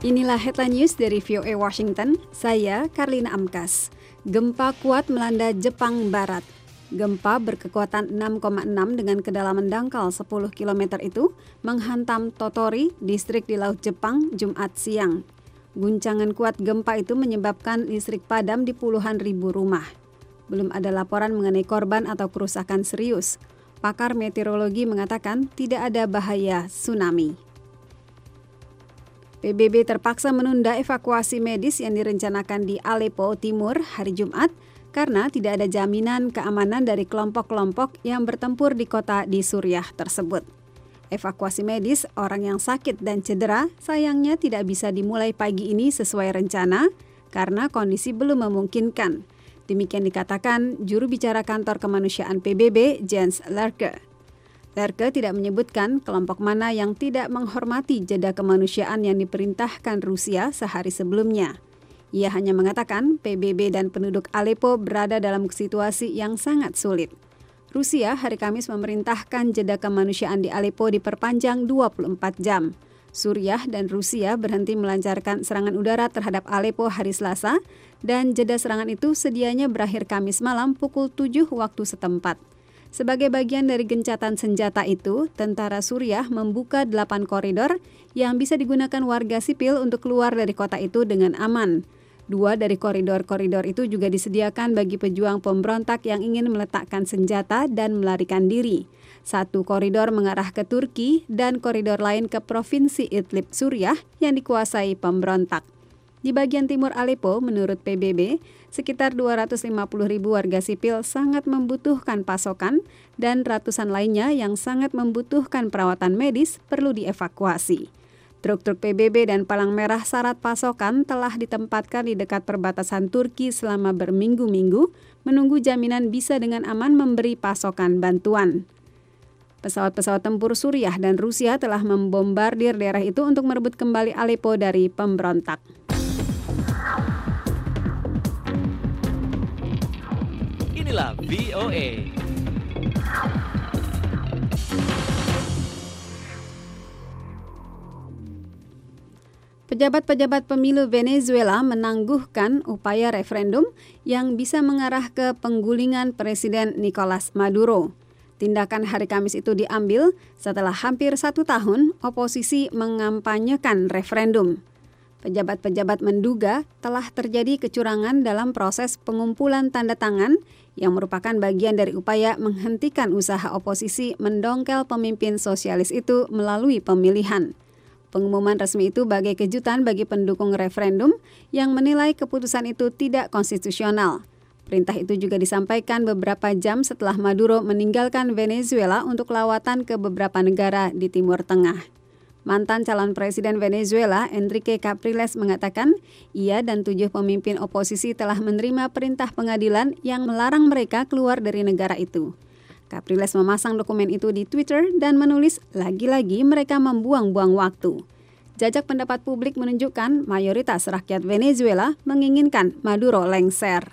Inilah headline news dari VOA Washington, saya Karlina Amkas. Gempa kuat melanda Jepang Barat. Gempa berkekuatan 6,6 dengan kedalaman dangkal 10 km itu menghantam Tottori, distrik di Laut Jepang, Jumat siang. Guncangan kuat gempa itu menyebabkan listrik padam di puluhan ribu rumah. Belum ada laporan mengenai korban atau kerusakan serius. Pakar meteorologi mengatakan tidak ada bahaya tsunami. PBB terpaksa menunda evakuasi medis yang direncanakan di Aleppo Timur hari Jumat karena tidak ada jaminan keamanan dari kelompok-kelompok yang bertempur di kota di Suriah tersebut. Evakuasi medis orang yang sakit dan cedera sayangnya tidak bisa dimulai pagi ini sesuai rencana karena kondisi belum memungkinkan. Demikian dikatakan juru bicara kantor kemanusiaan PBB, Jens Lerke. Lerke tidak menyebutkan kelompok mana yang tidak menghormati jeda kemanusiaan yang diperintahkan Rusia sehari sebelumnya. Ia hanya mengatakan PBB dan penduduk Aleppo berada dalam situasi yang sangat sulit. Rusia hari Kamis memerintahkan jeda kemanusiaan di Aleppo diperpanjang 24 jam. Suriah dan Rusia berhenti melancarkan serangan udara terhadap Aleppo hari Selasa dan jeda serangan itu sedianya berakhir Kamis malam pukul 7 waktu setempat. Sebagai bagian dari gencatan senjata itu, tentara Suriah membuka 8 koridor yang bisa digunakan warga sipil untuk keluar dari kota itu dengan aman. 2 dari koridor-koridor itu juga disediakan bagi pejuang pemberontak yang ingin meletakkan senjata dan melarikan diri. 1 koridor mengarah ke Turki dan koridor lain ke Provinsi Idlib Suriah yang dikuasai pemberontak. Di bagian timur Aleppo, menurut PBB, sekitar 250.000 warga sipil sangat membutuhkan pasokan dan ratusan lainnya yang sangat membutuhkan perawatan medis perlu dievakuasi. Truk-truk PBB dan palang merah syarat pasokan telah ditempatkan di dekat perbatasan Turki selama berminggu-minggu, menunggu jaminan bisa dengan aman memberi pasokan bantuan. Pesawat-pesawat tempur Suriah dan Rusia telah membombardir daerah itu untuk merebut kembali Aleppo dari pemberontak. Inilah VOA. Pejabat-pejabat pemilu Venezuela menangguhkan upaya referendum yang bisa mengarah ke penggulingan Presiden Nicolas Maduro. Tindakan hari Kamis itu diambil setelah hampir 1 tahun oposisi mengampanyekan referendum. Pejabat-pejabat menduga telah terjadi kecurangan dalam proses pengumpulan tanda tangan yang merupakan bagian dari upaya menghentikan usaha oposisi mendongkel pemimpin sosialis itu melalui pemilihan. Pengumuman resmi itu bagai kejutan bagi pendukung referendum yang menilai keputusan itu tidak konstitusional. Perintah itu juga disampaikan beberapa jam setelah Maduro meninggalkan Venezuela untuk lawatan ke beberapa negara di Timur Tengah. Mantan calon presiden Venezuela, Enrique Capriles, mengatakan ia dan 7 pemimpin oposisi telah menerima perintah pengadilan yang melarang mereka keluar dari negara itu. Capriles memasang dokumen itu di Twitter dan menulis, lagi-lagi mereka membuang-buang waktu. Jajak pendapat publik menunjukkan mayoritas rakyat Venezuela menginginkan Maduro lengser.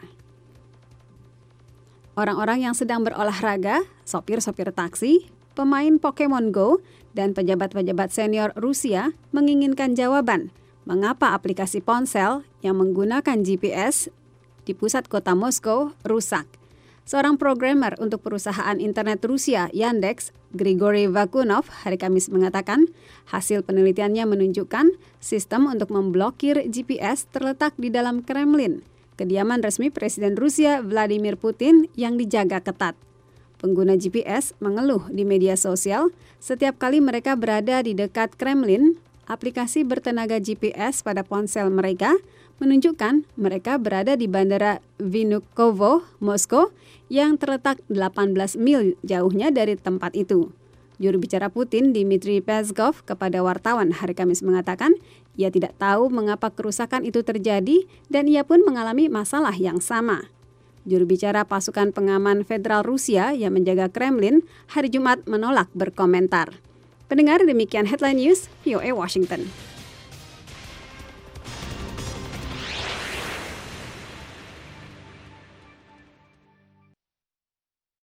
Orang-orang yang sedang berolahraga, sopir-sopir taksi, pemain Pokemon Go, dan pejabat-pejabat senior Rusia menginginkan jawaban mengapa aplikasi ponsel yang menggunakan GPS di pusat kota Moskow rusak. Seorang programmer untuk perusahaan internet Rusia, Yandex, Grigory Vakunov, hari Kamis mengatakan hasil penelitiannya menunjukkan sistem untuk memblokir GPS terletak di dalam Kremlin, kediaman resmi Presiden Rusia Vladimir Putin yang dijaga ketat. Pengguna GPS mengeluh di media sosial setiap kali mereka berada di dekat Kremlin, aplikasi bertenaga GPS pada ponsel mereka menunjukkan mereka berada di Bandara Vnukovo, Moskow, yang terletak 18 mil jauhnya dari tempat itu. Juru bicara Putin, Dmitry Peskov, kepada wartawan hari Kamis mengatakan ia tidak tahu mengapa kerusakan itu terjadi dan ia pun mengalami masalah yang sama. Juru bicara pasukan pengaman federal Rusia yang menjaga Kremlin hari Jumat menolak berkomentar. Pendengar, demikian headline news VOA Washington.